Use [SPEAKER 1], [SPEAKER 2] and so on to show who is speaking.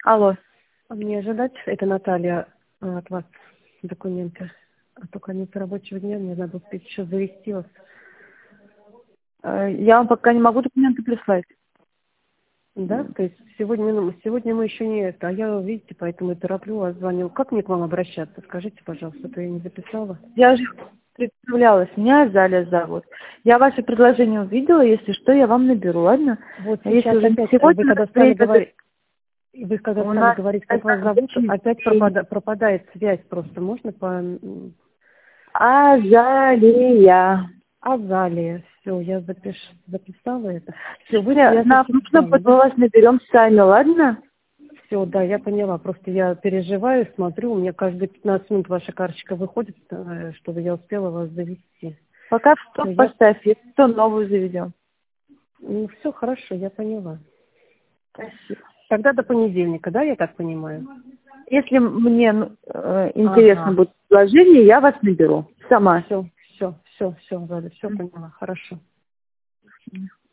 [SPEAKER 1] Алло.
[SPEAKER 2] А мне ожидать, это Наталья, от вас документы? А то конец рабочего дня, мне надо успеть еще завести вас.
[SPEAKER 1] Я вам пока не могу документы прислать.
[SPEAKER 2] Да? То есть сегодня мы еще не это, а я, видите, поэтому и тороплю вас, звоню. Как мне к вам обращаться? Скажите, пожалуйста, а то я не записала.
[SPEAKER 1] Я же представлялась, меня Заля зовут. Я ваше предложение увидела, если что, я вам наберу, ладно?
[SPEAKER 2] Вот
[SPEAKER 1] А если
[SPEAKER 2] сейчас
[SPEAKER 1] уже не
[SPEAKER 2] опять,
[SPEAKER 1] сегодня,
[SPEAKER 2] вы когда
[SPEAKER 1] у
[SPEAKER 2] стали
[SPEAKER 1] нас
[SPEAKER 2] говорить, как вас зовут, опять
[SPEAKER 1] очень
[SPEAKER 2] пропадает связь просто. Можно по
[SPEAKER 1] Азалия.
[SPEAKER 2] Азалия? Все, я записала это. Все, я
[SPEAKER 1] Нам нужно,
[SPEAKER 2] записала,
[SPEAKER 1] мы
[SPEAKER 2] да?
[SPEAKER 1] вас наберем сами, ладно?
[SPEAKER 2] Все, да, я поняла. Просто я переживаю, смотрю, у меня каждые 15 минут ваша карточка выходит, чтобы я успела вас завести.
[SPEAKER 1] Пока в
[SPEAKER 2] Все,
[SPEAKER 1] стоп поставь, если что, новую заведем.
[SPEAKER 2] ну, все хорошо, я поняла.
[SPEAKER 1] Спасибо.
[SPEAKER 2] Тогда до понедельника, да, я так понимаю?
[SPEAKER 1] Если мне интересно
[SPEAKER 2] Ага.
[SPEAKER 1] будет предложение, я вас наберу сама.
[SPEAKER 2] Все, Валя, все поняла, хорошо.